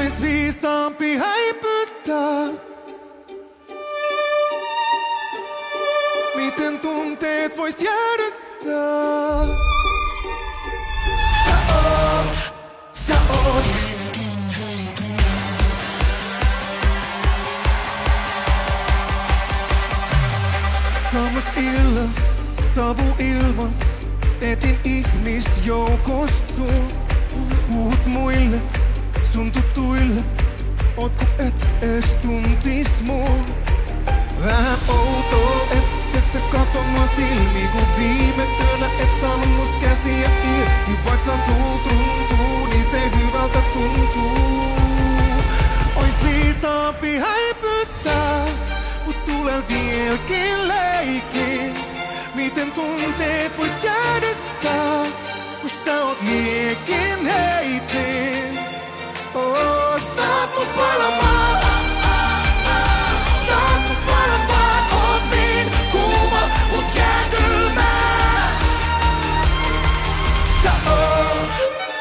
Ois viisaampi häipyttää. Miten tunteet vois jäädyttää? Sä oot Sammas illas, savu ilmas, etin ihmisjoukost sun. Puhut muille, sun tutuille, oot ku et ees tuntis mun. Vähän outoa, et sä kato mua silmiin, kun viime yönä et saanut must käsiä irti. Vaik sä sul tuntuu, niin se hyvältä tuntuu. Ois viisaampi häipyttää, mut tulee vieläkin leikin. Miten tunteet vois jäädyttää, kun sä oot liekin heitin. Oh, sä oot mun palamaa. Sä oot sun palan oot niin kuuma, mut jääkylmää. Sä oot.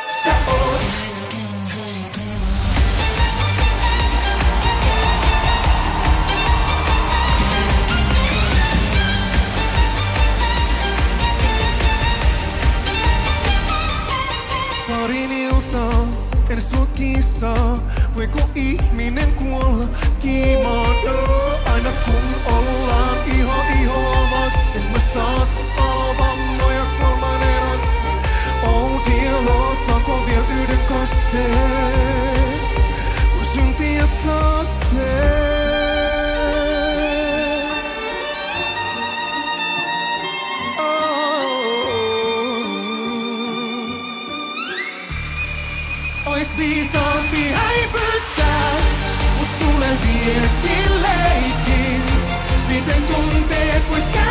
Parin iltaa, en sua kissaa. Voiko ihminen kuolla kiimaan? Aina kun ollaan ihoa vasten, mä saa valvammoja kolmannen asti. Oh dear lord, saanko vielä yhden kasteen? Kun syntiä taas teen. Ois viisaampi häipyttää, mut tulee vieläkin leikin. Miten tunteet vois